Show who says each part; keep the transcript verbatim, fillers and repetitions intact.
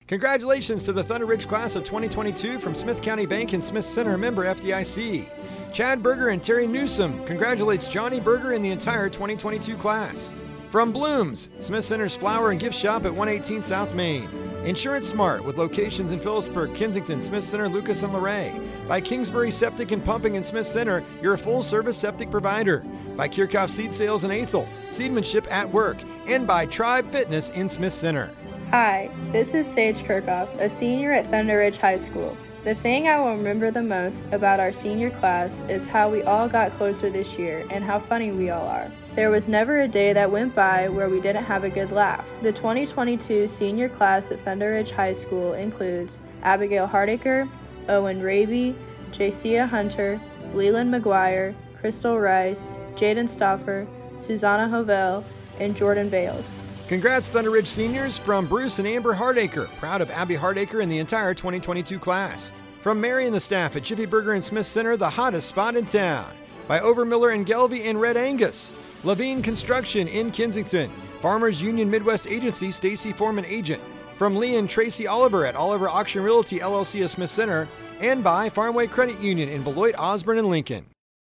Speaker 1: Congratulations to the Thunder Ridge class of twenty twenty-two from Smith County Bank and Smith Center, member F D I C. Chad Berger and Terry Newsom congratulates Johnny Berger and the entire twenty twenty-two class. From Blooms, Smith Center's flower and gift shop at one eighteen South Main. Insurance Smart with locations in Phillipsburg, Kensington, Smith Center, Lucas, and Luray. By Kingsbury Septic and Pumping in Smith Center, your full-service septic provider. By Kirchhoff Seed Sales in Athol, seedmanship at work. And by Tribe Fitness in Smith Center.
Speaker 2: Hi, this is Sage Kirchhoff, a senior at Thunder Ridge High School. The thing I will remember the most about our senior class is how we all got closer this year and how funny we all are. There was never a day that went by where we didn't have a good laugh. The twenty twenty-two senior class at Thunder Ridge High School includes Abigail Hardacre, Owen Raby, Jacia Hunter, Leland McGuire, Crystal Rice, Jaden Stoffer, Susanna Hovell, and Jordan Bales.
Speaker 1: Congrats, Thunder Ridge seniors, from Bruce and Amber Hardacre, proud of Abby Hardacre and the entire twenty twenty-two class. From Mary and the staff at Jiffy Burger and Smith Center, the hottest spot in town. By Overmiller and Gelby and Red Angus. Levine Construction in Kensington. Farmers Union Midwest Agency, Stacy Foreman agent. From Lee and Tracy Oliver at Oliver Auction Realty L L C of Smith Center. And by Farmway Credit Union in Beloit, Osborne, and Lincoln.